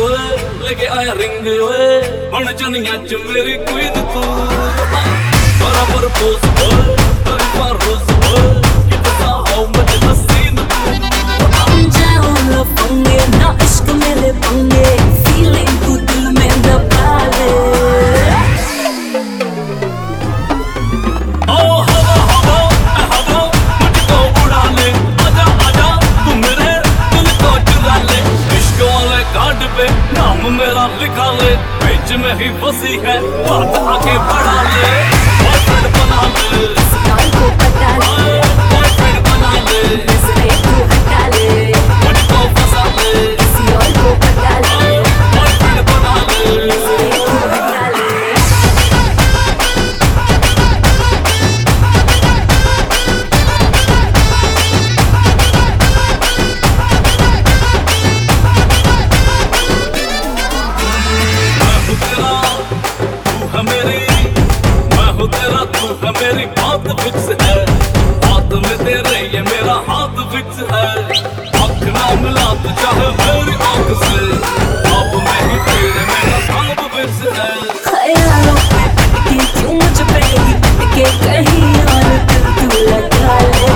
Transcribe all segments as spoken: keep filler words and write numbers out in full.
ओए लेके आया रिंग ओए बन जनिया च मेरी क्वीन तू बराबर पोज ओए तेरी पारोस ओए कितना हो मुझे हसीन तू हम जाओ लफंगे ना इश्क मेरे पंगे फीलिंग तू दिल में दबा ले ओ हवा हवा ए हवा मुझको उड़ा ले आजा आजा तू मेरे दिल को चुरा ले इश्क वाले कार्ड पे नाम मेरा लिखा ले बीच में ही फंसी है बात आगे बढ़ा ले बॉयफ्रेंड बना ले काल को पटा ले बॉयफ्रेंड बना ले नजरें तू हटा ले मुझको फंसा ले किसी और को पटा ले बॉयफ्रेंड बना ले नजरें तू हटा ले मेरी बात फिक्स है हाथ में तेरे ये मेरा हाथ फिक्स है आँख ना मिला तो चाहे मेरी आँख से आप में ही तेरे मेरा ख्वाब फिक्स है ख्यालों पे अटके क्यों मुझ पे ही अटके कहीं और दिल तू लगा ले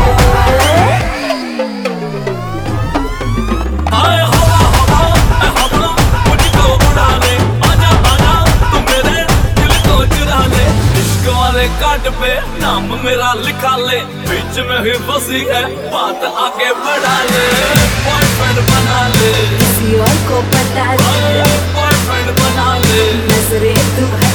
हाय हवा हवा ए हवा मुझको उड़ा ले आजा आजा तू मेरे दिल को चुरा ले इश्क वाले कार्ड पे नाम मेरा लिखा ले बीच में ही फंसी है बात आगे बढ़ा ले बॉयफ्रेंड बना ले किसी और को पता ले बॉयफ्रेंड बना ले नजरें तू